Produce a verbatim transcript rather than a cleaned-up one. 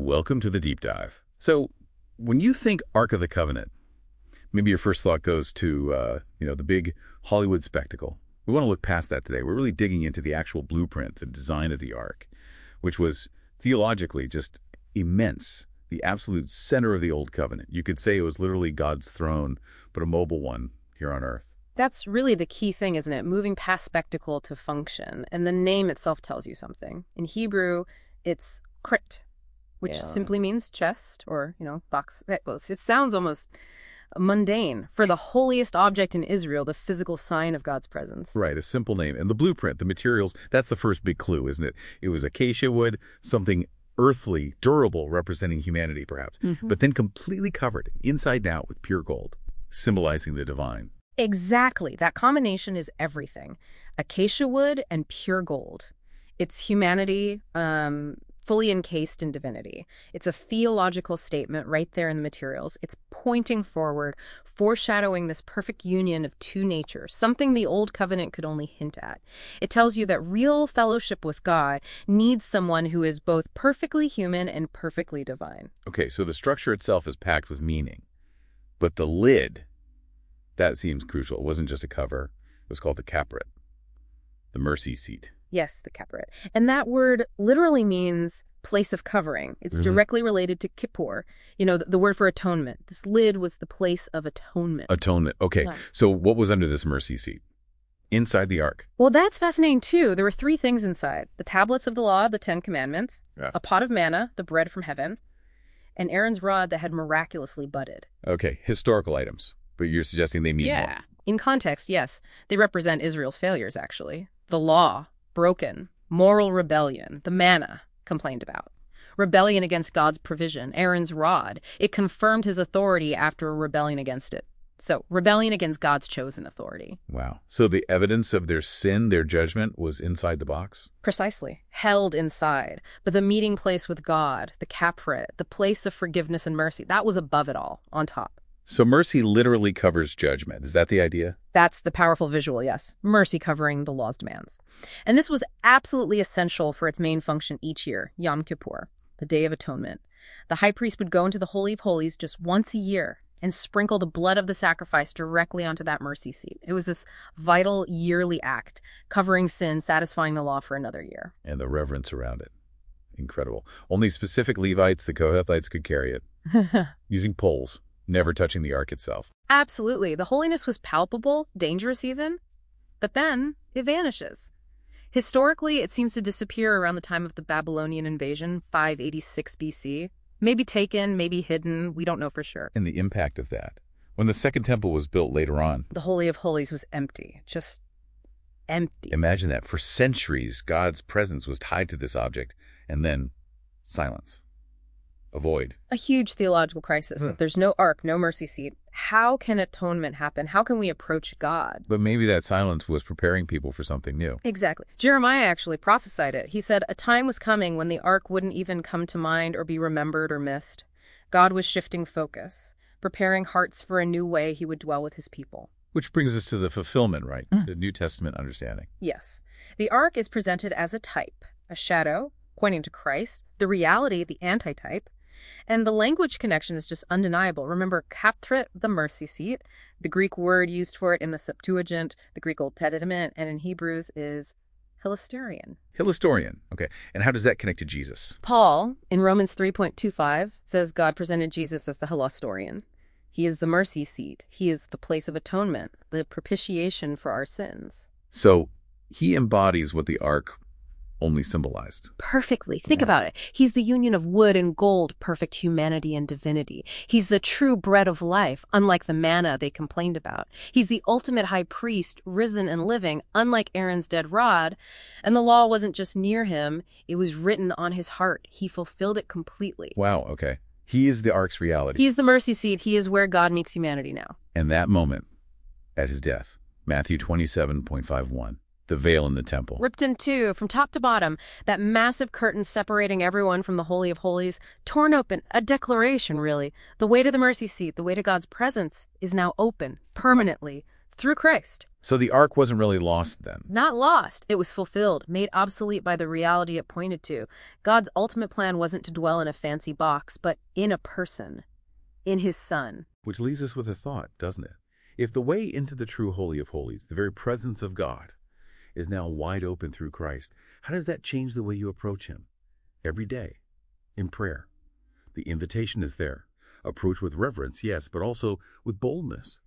Welcome to the deep dive. So, when you think Ark of the Covenant, maybe your first thought goes to, uh, you know, the big Hollywood spectacle. We want to look past that today. We're really digging into the actual blueprint, the design of the Ark, which was theologically just immense, the absolute center of the Old Covenant. You could say it was literally God's throne, but a mobile one here on Earth. That's really the key thing, isn't it? Moving past spectacle to function. And the name itself tells you something. In Hebrew, it's krit, which Yeah. simply means chest or, you know, box. Well, it sounds almost mundane. For the holiest object in Israel, the physical sign of God's presence. Right, a simple name. And the blueprint, the materials, that's the first big clue, isn't it? It was acacia wood, something earthly, durable, representing humanity, perhaps, Mm-hmm. but then completely covered inside and out with pure gold, symbolizing the divine. Exactly. That combination is everything. Acacia wood and pure gold. It's humanity um, fully encased in divinity. It's a theological statement right there in the materials. It's pointing forward, foreshadowing this perfect union of two natures, something the Old Covenant could only hint at. It tells you that real fellowship with God needs someone who is both perfectly human and perfectly divine. Okay, so the structure itself is packed with meaning, but the lid, that seems crucial. It wasn't just a cover. It was called the capret, the mercy seat. Yes, the capret. And that word literally means place of covering. It's Mhm. directly related to Kippur, you know, the, the word for atonement. This lid was the place of atonement. Atonement. Okay, Yeah. so what was under this mercy seat? Inside the Ark. Well, that's fascinating, too. There were three things inside. The tablets of the law, the Ten Commandments, Yeah. a pot of manna, the bread from heaven, and Aaron's rod that had miraculously budded. Okay, historical items, but you're suggesting they mean more. In context, yes. They represent Israel's failures, actually. The law, broken. Moral rebellion, the manna, complained about. Rebellion against God's provision, Aaron's rod. It confirmed his authority after a rebellion against it. So, rebellion against God's chosen authority. Wow. So the evidence of their sin, their judgment, was inside the box? Precisely. Held inside. But the meeting place with God, the capret, the place of forgiveness and mercy, that was above it all, on top. So mercy literally covers judgment. Is that the idea? That's the powerful visual, yes. Mercy covering the law's demands. And this was absolutely essential for its main function each year, Yom Kippur, the Day of Atonement. The high priest would go into the Holy of Holies just once a year and sprinkle the blood of the sacrifice directly onto that mercy seat. It was this vital yearly act, covering sin, satisfying the law for another year. And the reverence around it. Incredible. Only specific Levites, the Kohathites, could carry it, using poles, never touching the Ark itself. Absolutely. The holiness was palpable, dangerous even, but then it vanishes. Historically, it seems to disappear around the time of the Babylonian invasion, five eighty-six B C. Maybe taken, maybe hidden, we don't know for sure. And the impact of that. When the Second Temple was built later on, The Holy of Holies was empty, just empty. imagine that. For centuries, God's presence was tied to this object, and then silence. A void. A huge theological crisis. Huh. If there's no ark, no mercy seat, how can atonement happen? How can we approach God? But maybe that silence was preparing people for something new. Exactly. Jeremiah actually prophesied it. He said a time was coming when the ark wouldn't even come to mind or be remembered or missed. God was shifting focus, preparing hearts for a new way he would dwell with his people. Which brings us to the fulfillment, right? Mm. The New Testament understanding. Yes. The ark is presented as a type, a shadow, pointing to Christ, the reality, the antitype. And the language connection is just undeniable. Remember, capret, the mercy seat, the Greek word used for it in the Septuagint, the Greek Old Testament, and in Hebrews is hilasterion. Hilastorian. Okay. And how does that connect to Jesus? Paul, in Romans three point two five, says God presented Jesus as the hilastorian. He is the mercy seat. He is the place of atonement, the propitiation for our sins. So he embodies what the Ark only symbolized. Perfectly. Think Yeah. about it. He's the union of wood and gold, perfect humanity and divinity. He's the true bread of life, unlike the manna they complained about. He's the ultimate high priest, risen and living, unlike Aaron's dead rod. And the law wasn't just near him, it was written on his heart. He fulfilled it completely. Wow. Okay. He is the Ark's reality. He is the mercy seat. He is where God meets humanity now. And that moment at his death, Matthew twenty-seven point five one, the veil in the temple. Ripped in two, from top to bottom, that massive curtain separating everyone from the Holy of Holies, torn open, a declaration, really. The way to the mercy seat, the way to God's presence, is now open, permanently, through Christ. So the ark wasn't really lost then. Not lost. It was fulfilled, made obsolete by the reality it pointed to. God's ultimate plan wasn't to dwell in a fancy box, but in a person, in his son. Which leaves us with a thought, doesn't it? If the way into the true Holy of Holies, the very presence of God, is now wide open through Christ, how does that change the way you approach him? Every day, in prayer. The invitation is there. Approach with reverence, yes, but also with boldness.